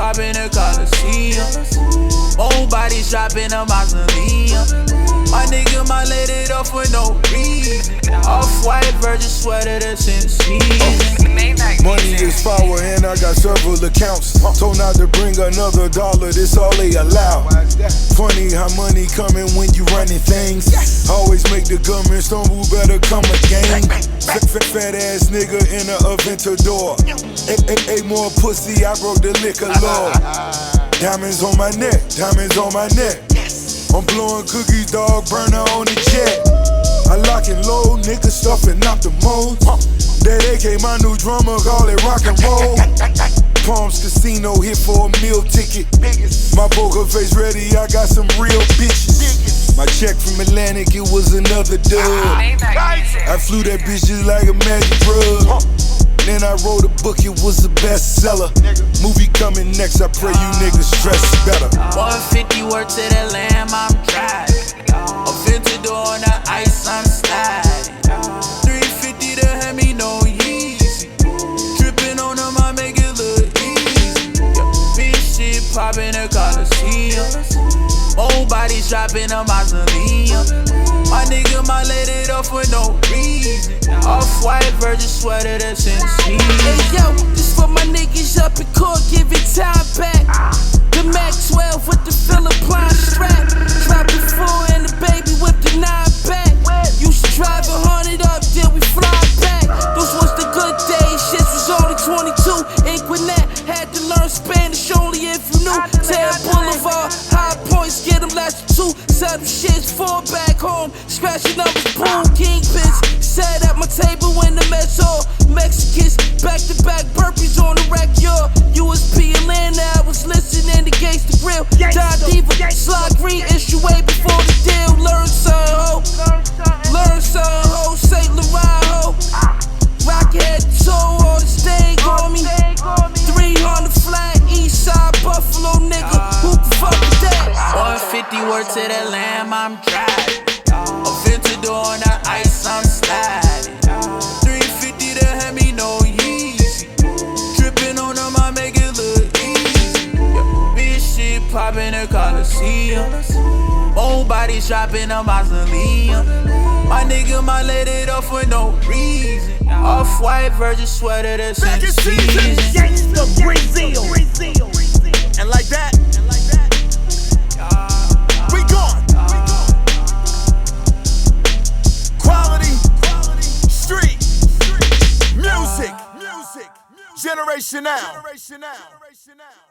poppin' the Coliseum. Old bodies dropping a mausoleum. My nigga might let it off for no reason. Off-white Virgin sweater that's in season. Money is power and I got several accounts. Told not to bring another dollar, this all they allow. Funny how money coming when you running things. Always make the government stumble, better come again. Fat ass nigga in a Aventador. Ate more pussy, I broke the liquor law. Diamonds on my neck, diamonds on my neck. I'm blowing cookies, dog, burner on the jet. I lock and load, niggas stuffing out the modes. That AK, my new drummer, call it rock and roll. Palms Casino, hit for a meal ticket. My poker face ready, I got some real bitches. My check from Atlantic, it was another dub. I flew that bitch just like a magic drug. Then I wrote a book, it was a bestseller. Movie coming next, I pray you niggas dress better. 150 word to the lamb, I'm driving. Aventador on the ice, I'm sliding. 350 to Hemi, no Yeezy. Drippin' on them, I make it look easy. Big shit poppin' the Coliseum. Old bodies dropping a mausoleum. My nigga might let it off for no reason. Off-white Virgin sweater that's in season. Hey yo, this for my niggas up in court, give it time back. The Mac 12 with the Philippine strap. Drop the 4 and the baby with the 9 back. Used to drive 100 up, then we fly back. Those was the good days, shit was only 22. In Gwinnett, had to learn Spanish only if you knew. Tan Boulevard, high points, get them last 2. Sell them shits, fall back home, scratching numbers, boom, kingpins. Sat at my table in the mess hall. Mexicans, back-to-back burpees on the rack, yo. USP Atlanta, I was listening to Gangsta Grill. Don Diva, Sly Green, issue way before the deal. Learn something, ho. Learn something, ho. St. Laurent, ho. Rockhead toe, all this thing on me. 300 flat, east side, Buffalo nigga. Who the fuck is that? 150 word to the lamb, I'm driving. Aventador on the ice, I'm sliding. 350 to Hemi, no Yeezy. Drippin' on them, I make it look easy. Big shit poppin' the Coliseum. Old bodies dropping a mausoleum. My nigga might let it off for no reason. Off-white Virgin sweater that's in season. Gangsta Brazil. And like that, we gone. Quality, street, music, Generation Now.